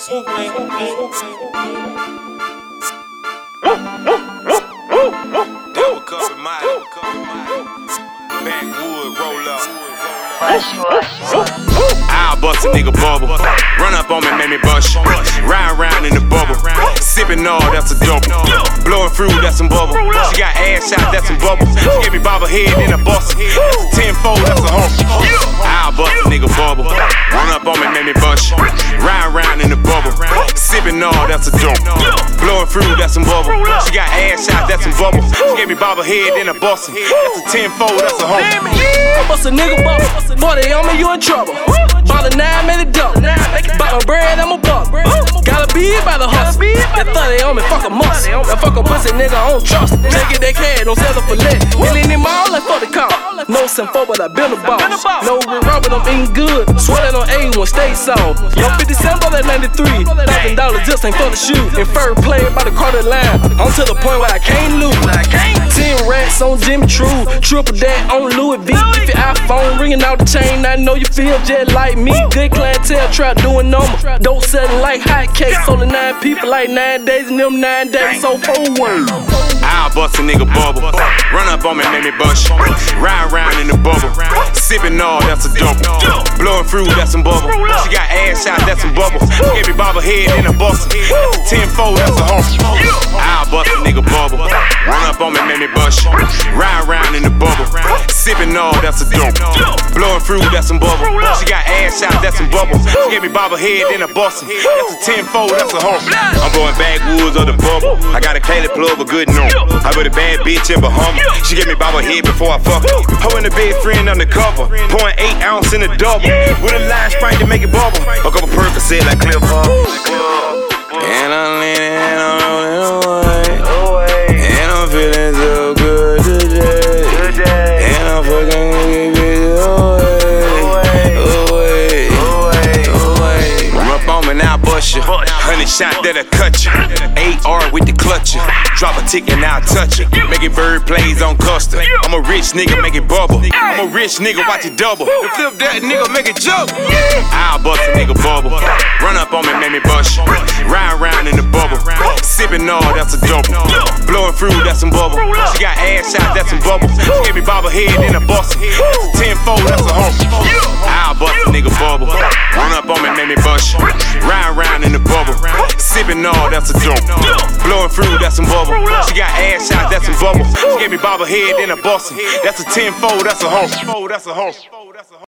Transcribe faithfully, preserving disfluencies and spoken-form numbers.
Double cup and mile, backwood roll up. I'll bust a nigga bubble. Run up on me, make me bust you. Ride around in the bubble. Sippin' all, that's a double. Blowing fruit, that's some bubble. She got ass shot, that's some bubble. She gave me bobblehead, then a bust. That's a tenfold, that's a hump. I'll bust a nigga bubble. Run up on me, make me bust you. Ride around in the bubble. Sippin' all, that's a dope. Blowing fruit, that's some bubble. She got ass shot, that's some bubble. She gave me bobblehead, then a bust. That's a tenfold, that's a hump. I bust a nigga bubble. forty on me, you in trouble. Ball a nine, made it double. Bought my bread, I'm a buck. Gotta be it by the hustle. That thirty on me, fuck a must. That fuck a pussy nigga, I don't trust. Take it, they can, don't sell it for lit. Million in my all, like fuck the call. No simple, but I been a boss. No real but I'm eating good. Sweating on A one, stay soft. Young fifty cent, bought that ninety-three. Thousand dollars just ain't for the shoe. In first play by the Carter line. I'm to the point where I can't lose. Ten racks on Jimmy True. Triple that on Louis V. If your iPhone ringing out the chain, I know you feel just like me. Good clientele, trap doing number. Dope selling like hotcakes. Sold nine people like nine days, and them nine days so four words. I'll bust a nigga bubble. Run up on me, make me bust you. Ride around in the bubble. Sippin' all, that's a double. Blowing fruit, that's some bubble. She got ass shot, that's some bubble. Gave me bobblehead in a bust. That's a tenfold, that's a hump. I'll bust a nigga bubble. Run up on me, make me bust you. Ride around in the bubble. Sippin' all, that's a dope. Blowing fruit, that's some bubble. She got ass shot, that's some bubble. She gave me bobblehead in a bust. That's a tenfold, that's a hump. I'm blowing backwoods of the bubble. I got a Caleb plug, a good note. I with a bad bitch in Bahama. She gave me bobblehead before I fuck her. Hoe in the bed, friend undercover. Pouring eight ounce in a double. With a line sprite to make it bubble. A couple Percocet like Cliff Hub. And I'm leaning and I'm rolling away. And I'm feeling so good today. And I'm fucking with bitches away. Away. Away. Run up on me now, bust you. Honey shot that'll cut you. A R with the clutcher. Drop a tick and I'll touch it. Making bird plays on custard. I'm a rich nigga, make it bubble. I'm a rich nigga, watch it double. The flip that nigga, make it jump. I'll bust a nigga bubble. Run up on me, make me bust you. Ride around in the bubble. Sippin' all, that's a double. Blowing fruit, that's some bubble. She got ass shot, that's some bubble. She gave me bobblehead in a bust. That's a tenfold, that's a hump. I'll bust a nigga bubble. Run up on me, make me bust you. Ride around in the bubble. Sippin' all, that's a dope. Blowing fruit, that's some bubble. She got ass shot, that's some bubble. She gave me bobblehead in a bust. That's a tenfold, that's a hump. That's a hump.